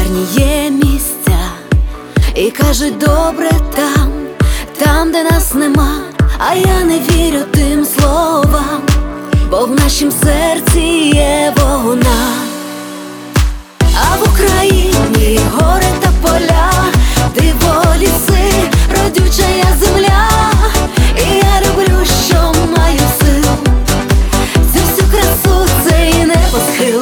гарні є місця, і кажуть, добре там, там, де нас нема. А я не вірю тим словам, бо в нашім серці є вона. А в Україні гори та поля, диво ліси, родюча я земля. І я люблю, що маю сил, цю всю красу, цей небосхил.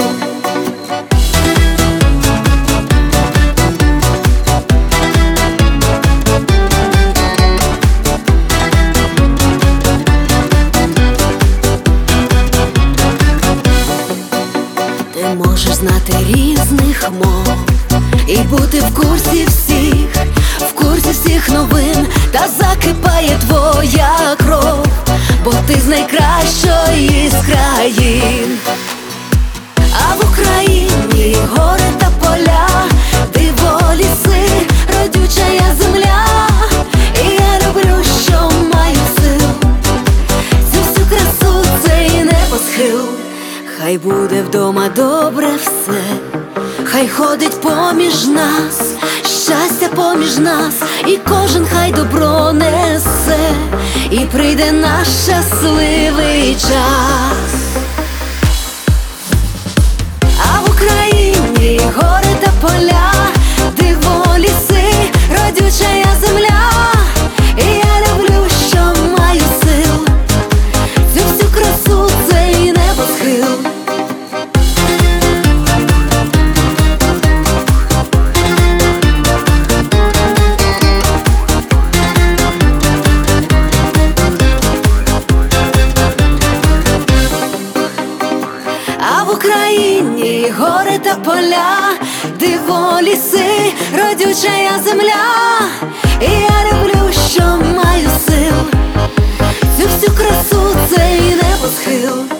Ти можеш знати різних мов і бути в курсі всіх новин, та закипає твоя кров, бо ти з найкращої з країн. А в Україні гори та поля, диво ліси, родюча я земля. І я люблю, що маю сил, цю всю красу, цей небосхил. Хай буде вдома добре все, хай ходить поміж нас, щастя поміж нас, і кожен хай добро несе, і прийде наш щасливий час. А в Україні гори та поля, диво ліси, родюча я земля. І я люблю, що маю сил, цю всю красу, цей небосхил. А в Україні гори та поля, диво ліси, родюча я земля. І я люблю, що маю сил, цю всю красу, цей небосхил.